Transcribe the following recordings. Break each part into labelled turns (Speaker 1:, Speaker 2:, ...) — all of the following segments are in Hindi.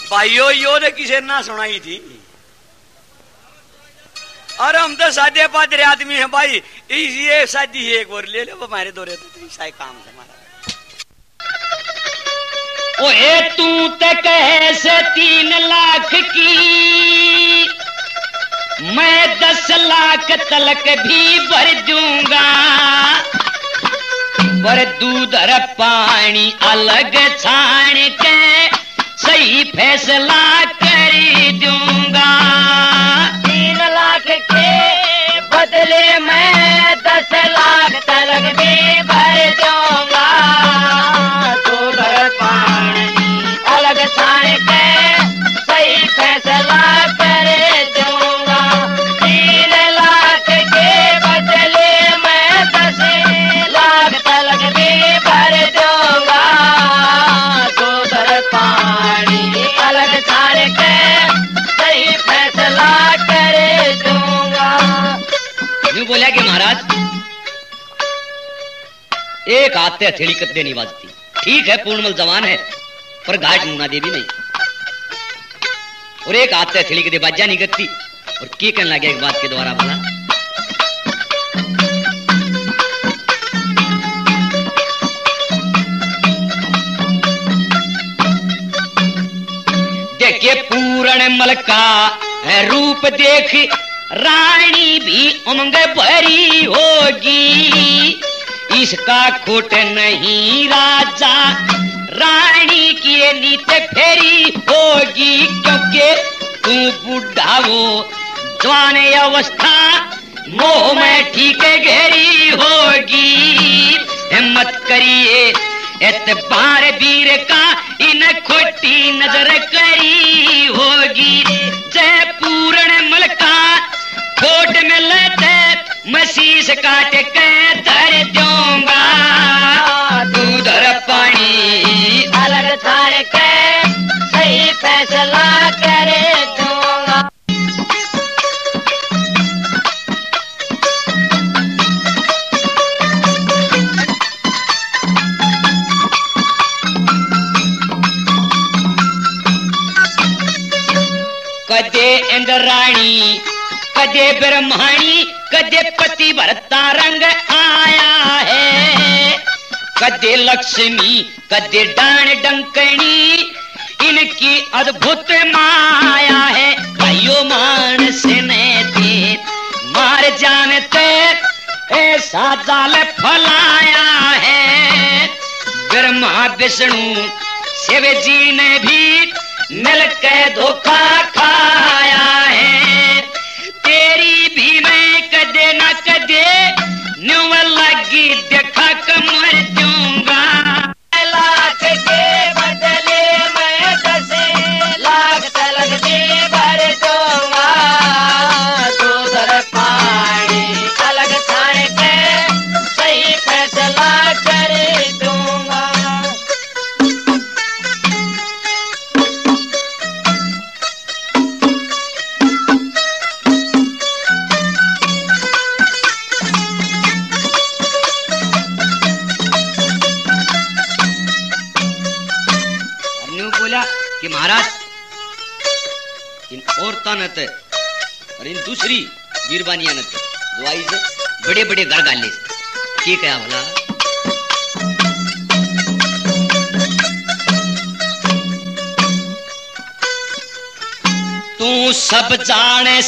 Speaker 1: भाइयों यो ने किसे ना सुनाई थी। और हम तो सादे पादरे आदमी हैं भाई, ये शादी है एक बार ले लो हमारे दौरे तो ऐसा ही काम है हमारा।
Speaker 2: ओए तू ते कैसे 3 लाख की, मैं 10 लाख तलक भी भर दूंगा, पर दूध और पानी अलग छान के सही फैसला कर दूंगा।
Speaker 3: 3 लाख के बदले मैं 10 लाख तलक भी भर दूंगा, दूध और पानी अलग छान के सही फैसला कर दूंगा। 3 लाख के बदले मैं 10 लाख तलक भी भर दूंगा, दूध और पानी अलग छान के सही फैसला कर दूंगा।
Speaker 2: यूं बोला कि महाराज एक हाथ से हथेली कद्दे नहीं बाजती। ठीक है पूर्णमल जवान है पर घाट मुना देवी नहीं, और एक हाथ से हथेली कदे बाजा नहीं करती। और के कहने लगे एक बात के द्वारा बोला, देखे पूर्ण मल का रूप देख रानी भी उमंग भरी होगी, इसका खोट नहीं राजा रानी की नीत फेरी होगी, क्योंकि तू बुढ़ा वो जवान अवस्था मोह में ठीक घेरी होगी। हिम्मत करिए एतबार वीर का इन खोटी नजर करी होगी। जय पूर्ण मल का खोट में लेते मसीस काट के धर दूंगा, दूध और पानी
Speaker 3: अलग छान के सही फैसला कर दूंगा।
Speaker 2: कदे इंद्राणी कदे ब्रह्माणी कदे पति भरता रंग आया है, कदे लक्ष्मी कदे डाण डंकनी इनकी अद्भुत माया है। भाइयों मानस ने दे मार जानते ऐसा जाल फलाया है, ब्रह्मा विष्णु शिव जी ने भी मिलकर धोखा खाया है। तेरी भी मैं कदे न कदे न्यू लगी देखा कमर दूंगा।
Speaker 3: लाख के बदले मैं 10 लाख तलक भी भर दूंगा, दूध और पानी अलग छान के सही फैसला कर दूंगा।
Speaker 2: कि महाराज इन औरतों ने और इन दूसरी वीरबानिया ने जो आई से बड़े बड़े घर गाले की क्या भला। तू सब जाने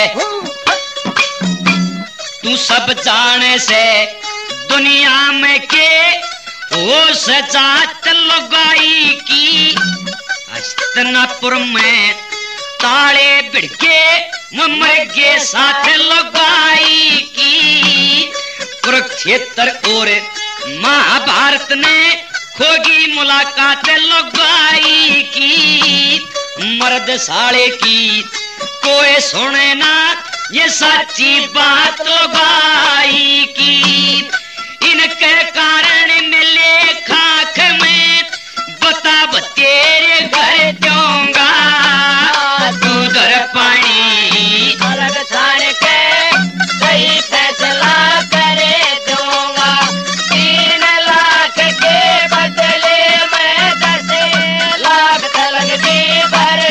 Speaker 2: से दुनिया में के वो सजात लगाई की, हस्तनापुर में ताले भिड़के ममरगे साथ लगाई की, कुरुक्षेत्र और महाभारत ने खोगी मुलाकात लगाई की, मर्द साले की कोई सुने ना ये सच्ची बात लगाई की, इनके कारण मिले खाक में बता तेरे घर दूंगा, दूध और पानी
Speaker 3: अलग छान के सही फैसला कर दूंगा। 3 लाख के बदले मैं 10 लाख तलक भी भर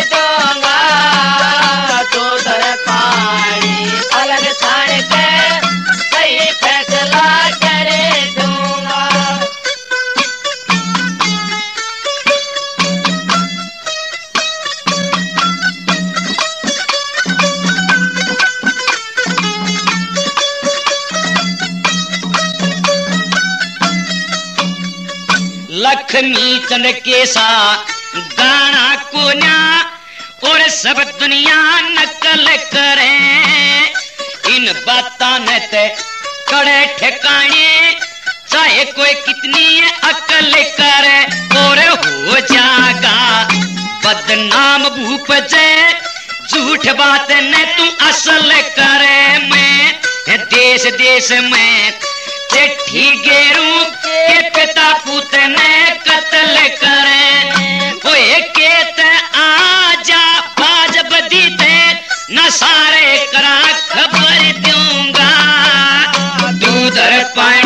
Speaker 2: लक्ष्मी चंद केसा दाना कोन्या और सब दुनिया नकल करे इन बातां ने ते कड़े ठिकाने चाहे कोई कितनी अकल करे और हो जागा बदनाम भूप जय झूठ बात ने तू असल करे मैं देश देश में चिट्ठी गेरू के पिता पुत ने कत्ल करे वो एक आजा बाज बदी ते न सारे करा खबर दूंगा दूधर पाए